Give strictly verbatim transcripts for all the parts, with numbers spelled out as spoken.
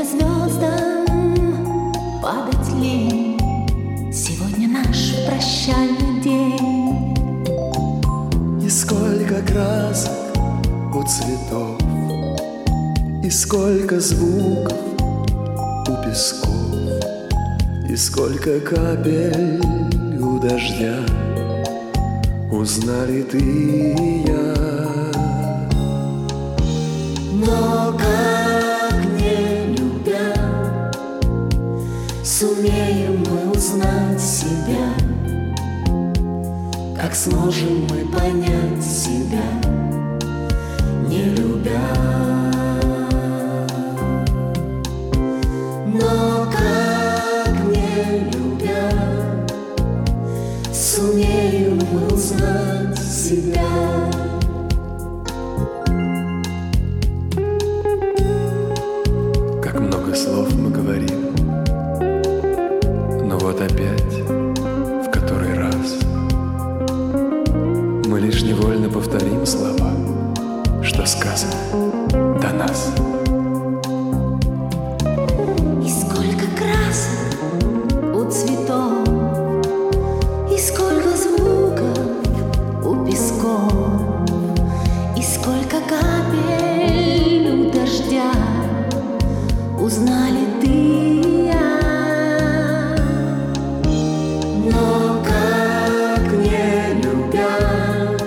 звездам падать лень. Сегодня наш прощальный день. И сколько красок у цветов, и сколько звуков у песков, и сколько капель у дождя. Узнали ты и я. Но как не любя, сумеем мы узнать себя? Как сможем мы понять себя, не любя? Но как не любя, сумеем мы узнать себя? Как много слов мы говорим, но вот опять, в который раз, мы лишь невольно повторим слова, что сказано до нас. И сколько красок у цветов, и сколько звуков у песков, и сколько капель у дождя. Узнали ты и я. Но как не любя,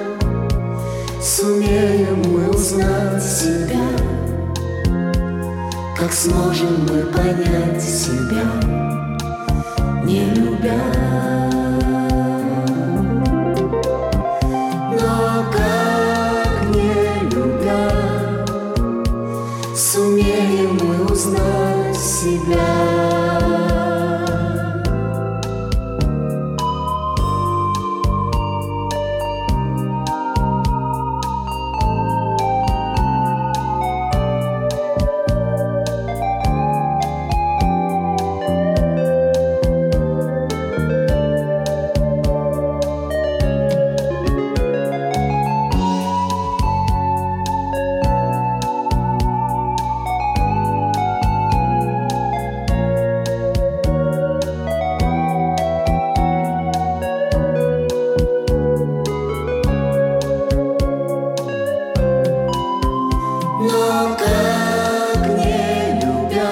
сумеем мы узнать себя? Как сможем мы понять себя, не любя? Но как не любя, сумеем мы узнать себя? Но как не любя,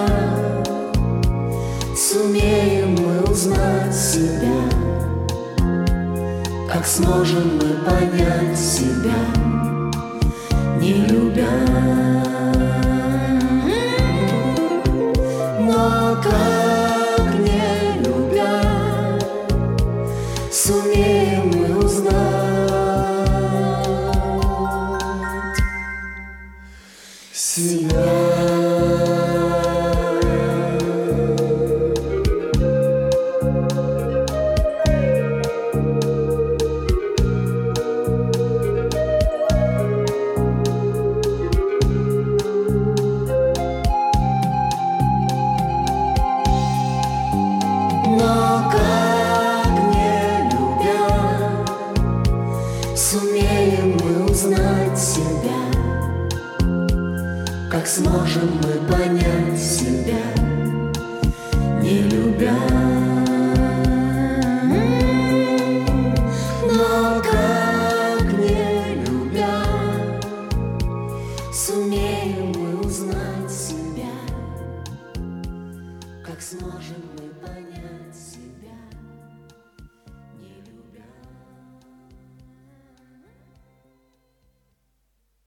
сумеем мы узнать себя? Как сможем мы понять себя, не любя? Но как не любя, сумеем мы узнать себя. Но как не любя, сумеем мы узнать себя? Как сможем мы понять себя?